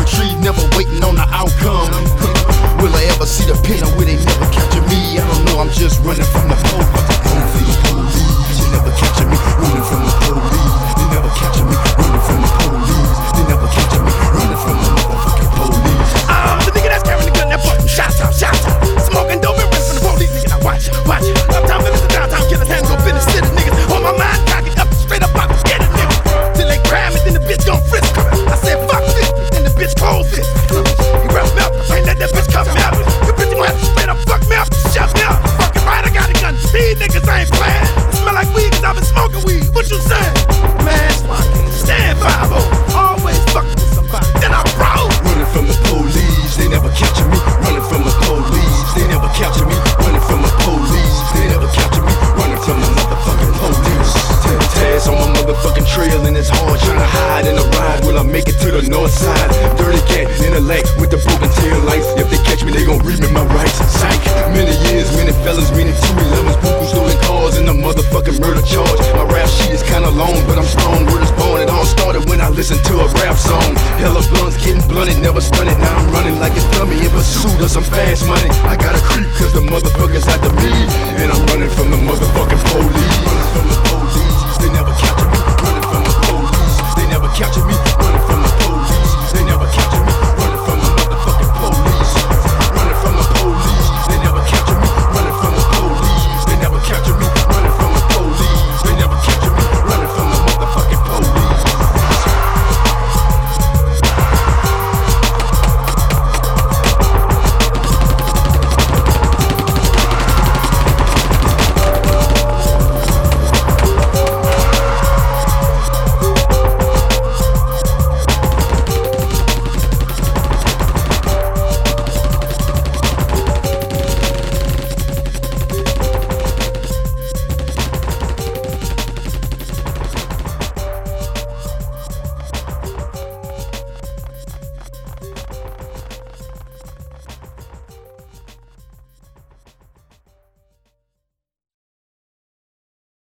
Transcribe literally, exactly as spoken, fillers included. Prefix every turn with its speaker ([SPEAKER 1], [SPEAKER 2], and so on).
[SPEAKER 1] climbing trees, never waiting on the outcome. Will I ever see the pin where they never capture me? I don't know, I'm just running from the police. Running from the police, they never capture me. Running from the police, they never capture me. Running from the police, they never capture me. Running from the motherfucking police.
[SPEAKER 2] I'm the nigga that's carrying the gun that fucking shots out, shots out. Smoking dope and running from the police, nigga. Now watch it, watch it. Uptown villains and downtown killers, hands go finish city niggas. On my mind, cock it up, straight up, I get it, nigga. Till they grab me, then the bitch gon' frisk. I said fuck this, then the bitch cold fist. He rap me up, I ain't let that bitch come out. The bitch gon' have to straight up fuck me up, shut me up. Fucking right, I got a gun. These niggas ain't playing. Smell like weed, cause I've been smoking weed. What you saying? Man, I can't stand five oh. Always fucking with somebody, then I roll.
[SPEAKER 1] Running from the police, they never capture me. Running from the police, they never capture me. Running from the police, they never capture me. Running from the motherfucking police. Ten tags on my motherfucking trail and it's hard trying to hide in the ride. Will I make it to the north side? Dirty cat in the lake with the broken tail lights. If they catch me, they gon' read me my rights. Psych. Many years, many fellas, meaning two elevens, buku stolen cars and the motherfucking murder charge. My rap sheet is kinda long, but I'm strong. Word is born. It all started when I listened to a rap song. Hella blunts getting blunted, never stunted. Now I'm running like a dummy in pursuit of some fast money. I gotta creep cause the motherfuckers after me, and I'm running from the motherfuckers.